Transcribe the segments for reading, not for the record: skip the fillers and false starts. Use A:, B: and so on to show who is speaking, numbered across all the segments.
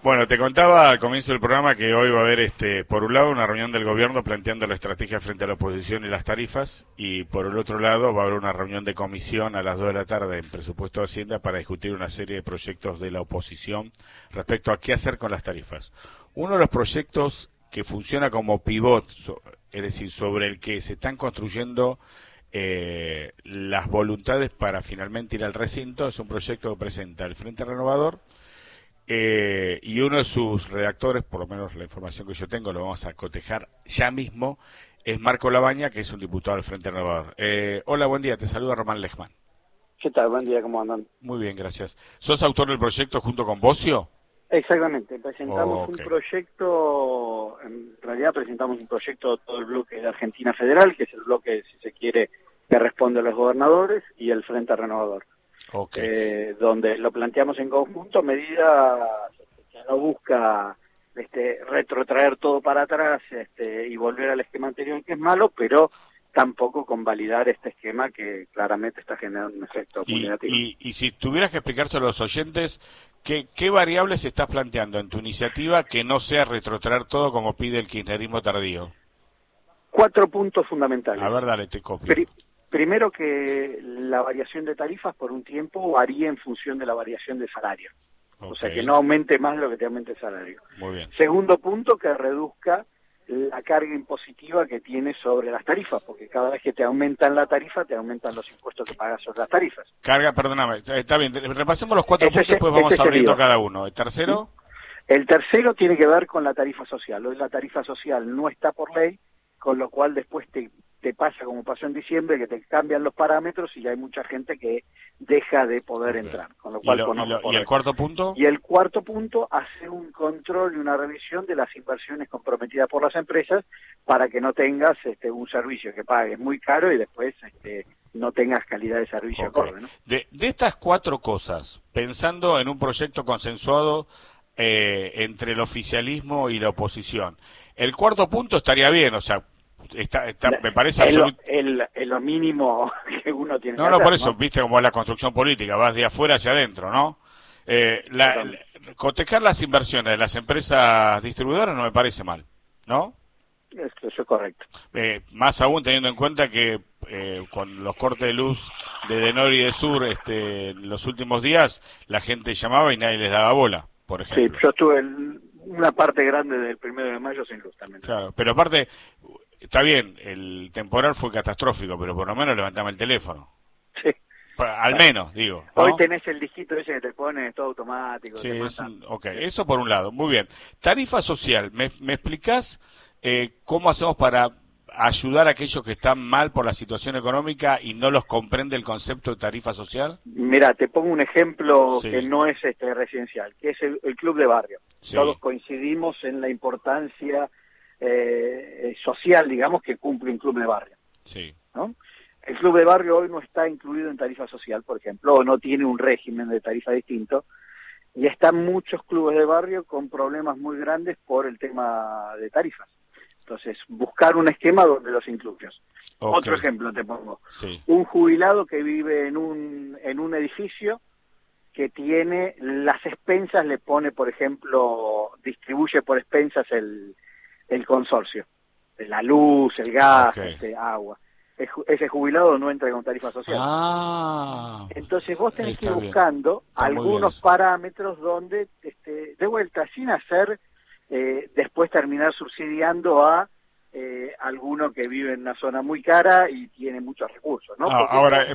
A: Bueno, te contaba al comienzo del programa que hoy va a haber, por un lado, una reunión del gobierno planteando la estrategia frente a la oposición y las tarifas, y por el otro lado va a haber una reunión de comisión a las 2 de la tarde en Presupuesto de Hacienda para discutir una serie de proyectos de la oposición respecto a qué hacer con las tarifas. Uno de los proyectos que funciona como pivot, es decir, sobre el que se están construyendo las voluntades para finalmente ir al recinto, es un proyecto que presenta el Frente Renovador, y uno de sus redactores, por lo menos la información que yo tengo, lo vamos a cotejar ya mismo, es Marco Labaña, que es un diputado del Frente Renovador. Hola, buen día, te saluda Román Lejman.
B: ¿Qué tal? Buen día, ¿cómo andan?
A: Muy bien, gracias. ¿Sos autor del proyecto junto con Bocio?
B: Exactamente, presentamos
A: Okay.
B: un proyecto, en realidad presentamos un proyecto de todo el bloque de Argentina Federal, que es el bloque, si se quiere, que responde a los gobernadores, y el Frente Renovador.
A: Okay.
B: Donde lo planteamos en conjunto, medidas que no busca retrotraer todo para atrás y volver al esquema anterior, que es malo, pero tampoco convalidar este esquema que claramente está generando un efecto muy negativo.
A: Y si tuvieras que explicárselo a los oyentes, ¿qué variables estás planteando en tu iniciativa que no sea retrotraer todo como pide el kirchnerismo tardío?
B: 4 puntos fundamentales.
A: A ver, dale, te copio.
B: Primero, que la variación de tarifas por un tiempo varíe en función de la variación de salario. Okay. O sea, que no aumente más lo que te aumente el salario.
A: Muy bien.
B: Segundo punto, que reduzca la carga impositiva que tiene sobre las tarifas, porque cada vez que te aumentan la tarifa, te aumentan los impuestos que pagas sobre las tarifas.
A: Carga, perdóname, está bien, repasemos los 4 puntos, después vamos abriendo cada uno. ¿El tercero?
B: El tercero tiene que ver con la tarifa social. Hoy la tarifa social no está por ley, con lo cual después te pasa como pasó en diciembre, que te cambian los parámetros y hay mucha gente que deja de poder entrar. Con lo cual
A: ¿Y el cuarto punto?
B: Y el cuarto punto, hacer un control y una revisión de las inversiones comprometidas por las empresas para que no tengas un servicio que pagues muy caro y después no tengas calidad de servicio acorde, ¿no?
A: De estas 4 cosas, pensando en un proyecto consensuado entre el oficialismo y la oposición, el cuarto punto estaría bien, o sea, me parece
B: es lo mínimo que uno tiene que hacer.
A: No, por eso, ¿no? Viste cómo es la construcción política, vas de afuera hacia adentro, ¿no? Cotejar las inversiones de las empresas distribuidoras no me parece mal, ¿no?
B: Eso es correcto.
A: Más aún teniendo en cuenta que con los cortes de luz de Denor y de Sur en los últimos días, la gente llamaba y nadie les daba bola, por ejemplo.
B: Sí, yo estuve una parte grande del 1 de mayo sin luz también.
A: Claro, pero aparte, está bien, el temporal fue catastrófico, pero por lo menos levantame el teléfono.
B: Sí.
A: Al menos, digo, ¿no?
B: Hoy tenés el dígito ese que te pone todo automático.
A: Sí, eso por un lado. Muy bien. Tarifa social, ¿me explicás cómo hacemos para ayudar a aquellos que están mal por la situación económica y no los comprende el concepto de tarifa social?
B: Mira, te pongo un ejemplo que no es residencial, que es el club de barrio. Sí. Todos coincidimos en la importancia social, digamos, que cumple un club de barrio.
A: Sí.
B: ¿No? El club de barrio hoy no está incluido en tarifa social, por ejemplo, o no tiene un régimen de tarifa distinto, y están muchos clubes de barrio con problemas muy grandes por el tema de tarifas. Entonces, buscar un esquema donde los incluyas. Okay. Otro ejemplo te pongo.
A: Sí.
B: Un jubilado que vive en un edificio que tiene las expensas, le pone, por ejemplo, distribuye por expensas el consorcio, la luz, el gas, agua. Ese jubilado no entra con tarifa social. Entonces vos tenés que ir buscando algunos parámetros donde, de vuelta, sin hacer, después terminar subsidiando a alguno que vive en una zona muy cara y tiene muchos recursos, ¿no?
A: Ahora,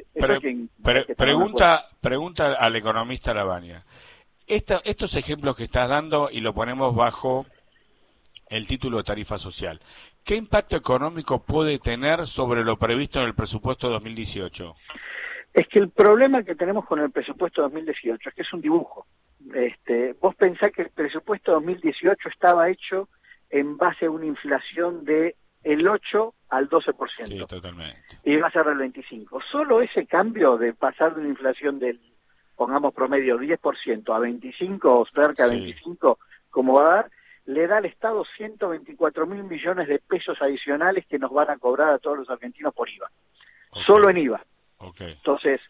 A: pregunta al economista Labaña. Estos ejemplos que estás dando, y lo ponemos bajo el título de tarifa social, ¿qué impacto económico puede tener sobre lo previsto en el presupuesto 2018?
B: Es que el problema que tenemos con el presupuesto 2018 es que es un dibujo. Vos pensás que el presupuesto 2018 estaba hecho en base a una inflación de el 8 al 12%.
A: Sí, totalmente.
B: Y va a ser del 25%. Solo ese cambio de pasar de una inflación del, pongamos promedio, 10% a 25 o cerca de 25, como va a dar, le da al Estado 124.000 millones de pesos adicionales que nos van a cobrar a todos los argentinos por IVA. Solo en IVA. Entonces,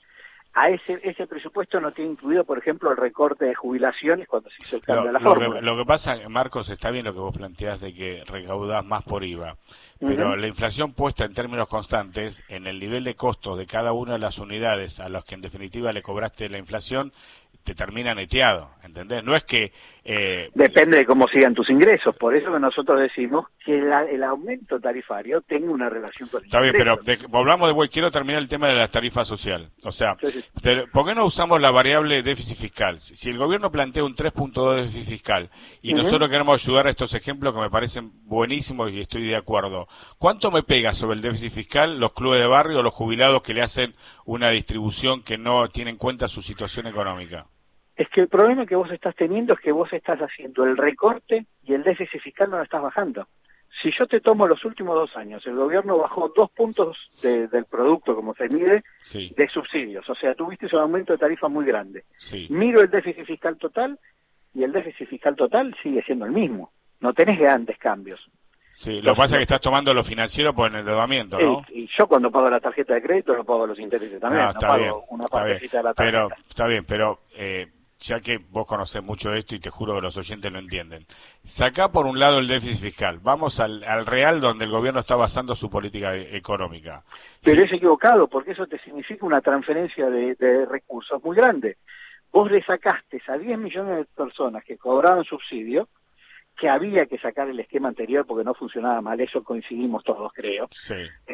B: a ese presupuesto no tiene incluido, por ejemplo, el recorte de jubilaciones cuando se hizo el cambio de la fórmula.
A: Lo que pasa, Marcos, está bien lo que vos planteás de que recaudás más por IVA, pero la inflación puesta en términos constantes, en el nivel de costos de cada una de las unidades a los que en definitiva le cobraste la inflación, te termina neteado, ¿entendés? No es que...
B: Depende de cómo sigan tus ingresos, por eso que nosotros decimos que el aumento tarifario tenga una relación con el
A: Está bien,
B: ingreso.
A: pero hablamos quiero terminar el tema de la tarifa social. O sea,
B: Sí.
A: ¿por qué no usamos la variable déficit fiscal? Si el gobierno plantea un 3.2 de déficit fiscal y nosotros queremos ayudar a estos ejemplos que me parecen buenísimos y estoy de acuerdo, ¿cuánto me pega sobre el déficit fiscal los clubes de barrio o los jubilados que le hacen una distribución que no tiene en cuenta su situación económica?
B: Es que el problema que vos estás teniendo es que vos estás haciendo el recorte y el déficit fiscal no lo estás bajando. Si yo te tomo los últimos 2 años, el gobierno bajó 2 puntos del producto, como se mide, de subsidios. O sea, tuviste un aumento de tarifa muy grande. Miro el déficit fiscal total y el déficit fiscal total sigue siendo el mismo. No tenés grandes cambios.
A: Sí, lo que pasa es que estás tomando lo financiero por el endeudamiento, ¿no?
B: Y yo cuando pago la tarjeta de crédito no pago los intereses también, no pago una partecita de la tarjeta.
A: Está bien, pero ya que vos conocés mucho de esto y te juro que los oyentes lo entienden. Sacá por un lado el déficit fiscal, vamos al real donde el gobierno está basando su política económica.
B: Pero es equivocado, porque eso te significa una transferencia de recursos muy grande. Vos le sacaste a 10 millones de personas que cobraban subsidio, que había que sacar el esquema anterior porque no funcionaba mal, eso coincidimos todos, creo.
A: Sí.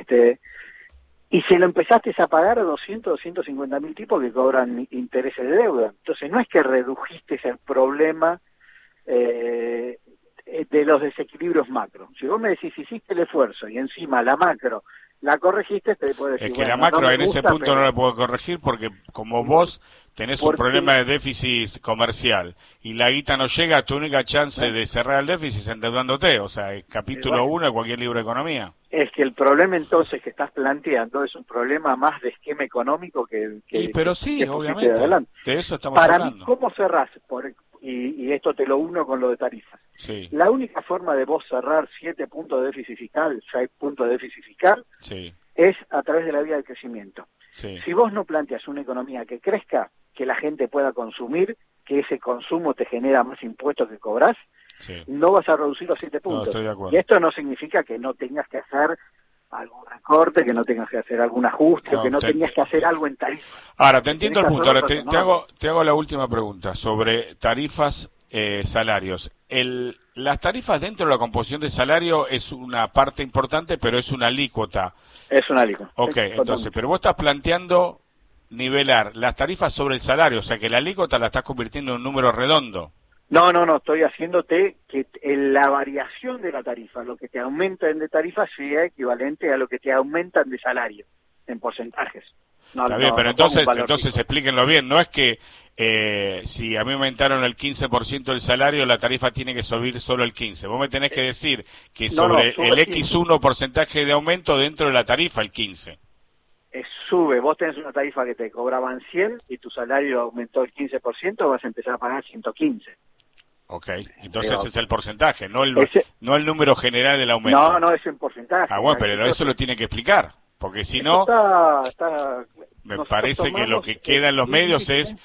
B: Y se lo empezaste a pagar a 250 mil tipos que cobran intereses de deuda. Entonces no es que redujiste el problema de los desequilibrios macro. Si vos me decís, hiciste el esfuerzo y encima la macro la corregiste, te puedo decir...
A: Es que la macro en ese punto no la puedo corregir porque como vos tenés un problema de déficit comercial y la guita no llega, tu única chance de cerrar el déficit es endeudándote. O sea, capítulo 1 de cualquier libro de economía.
B: Es que el problema entonces que estás planteando es un problema más de esquema económico
A: pero sí, obviamente, de eso estamos hablando.
B: Para mí, ¿cómo cerrás? Y esto te lo uno con lo de tarifas.
A: Sí.
B: La única forma de vos cerrar 7 puntos de déficit fiscal, 6 puntos de déficit fiscal, es a través de la vía del crecimiento.
A: Sí.
B: Si vos no planteas una economía que crezca, que la gente pueda consumir, que ese consumo te genera más impuestos que cobrás, no vas a reducir los 7 puntos.
A: No, estoy de acuerdo.
B: Y esto no significa que no tengas que hacer algún recorte, que no tengas que hacer algún ajuste, o que no tengas que hacer algo en tarifa.
A: Ahora, te entiendo el punto. Ahora te hago la última pregunta sobre tarifas, salarios. Las tarifas dentro de la composición de salario es una parte importante, pero es una alícuota.
B: Es una alícuota.
A: Ok, entonces, pero vos estás planteando nivelar las tarifas sobre el salario, o sea que la alícuota la estás convirtiendo en un número redondo.
B: No, estoy haciéndote que la variación de la tarifa, lo que te aumenta de tarifa, sea equivalente a lo que te aumentan de salario, en porcentajes.
A: Está bien, pero entonces explíquenlo bien, no es que si a mí me aumentaron el 15% del salario, la tarifa tiene que subir solo el 15%. Vos me tenés que decir que sobre el X1 porcentaje de aumento dentro de la tarifa, el 15%.
B: Sube, vos tenés una tarifa que te cobraban 100 y tu salario aumentó el 15%, vas a empezar a pagar 115.
A: Ok, entonces ese es el porcentaje, no el número general del aumento.
B: No, es el porcentaje.
A: Ah, bueno, pero eso lo tiene que explicar, porque si no, me parece que lo que queda en los medios es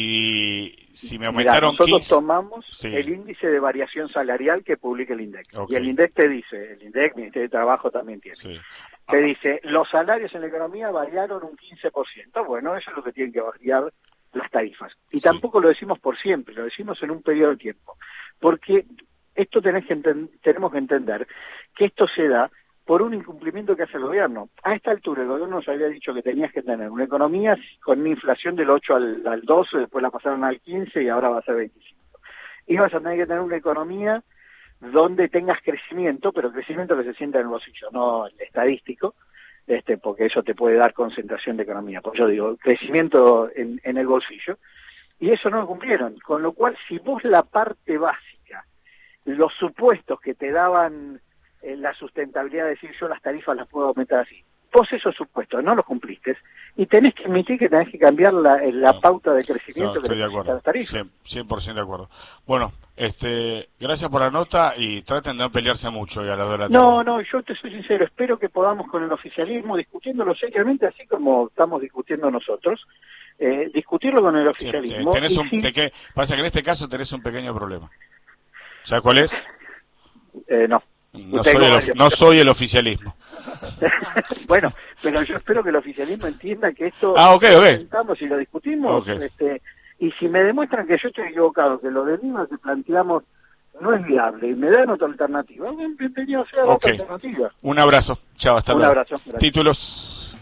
A: si me aumentaron 15...
B: Nosotros tomamos el índice de variación salarial que publica el INDEC. Y el INDEC te dice, el INDEC, Ministerio de Trabajo también tiene, te dice, los salarios en la economía variaron un 15%. Bueno, eso es lo que tienen que variar las tarifas. Y tampoco lo decimos por siempre, lo decimos en un periodo de tiempo. Porque esto tenemos que entender que esto se da por un incumplimiento que hace el gobierno. A esta altura el gobierno nos había dicho que tenías que tener una economía con una inflación del 8 al 12, después la pasaron al 15 y ahora va a ser 25. Y vas a tener que tener una economía donde tengas crecimiento, pero crecimiento que se sienta en el bolsillo, no el estadístico, porque eso te puede dar concentración de economía. Pues yo digo, crecimiento en el bolsillo, y eso no lo cumplieron. Con lo cual, si vos la parte básica, los supuestos que te daban la sustentabilidad de decir yo las tarifas las puedo aumentar así, vos esos supuestos no los cumpliste y tenés que admitir que tenés que cambiar la pauta de crecimiento que necesitan las tarifas.
A: 100% de acuerdo. Bueno, gracias por la nota y traten de no pelearse mucho y a la hora de la tarde.
B: No, yo te soy sincero, espero que podamos con el oficialismo discutiéndolo seriamente, así como estamos discutiendo nosotros, discutirlo con el
A: Sí,
B: oficialismo.
A: pasa que en este caso tenés un pequeño problema. ¿Sabes cuál es?
B: No.
A: No soy el oficialismo.
B: Bueno, pero yo espero que el oficialismo entienda que esto
A: Okay.
B: lo presentamos y lo discutimos.
A: Okay.
B: Y si me demuestran que yo estoy equivocado, que lo de Lima que planteamos no es viable y me dan otra alternativa, bienvenido sea la otra alternativa.
A: Un abrazo. Chao, hasta luego.
B: Un abrazo. Gracias.
A: Títulos.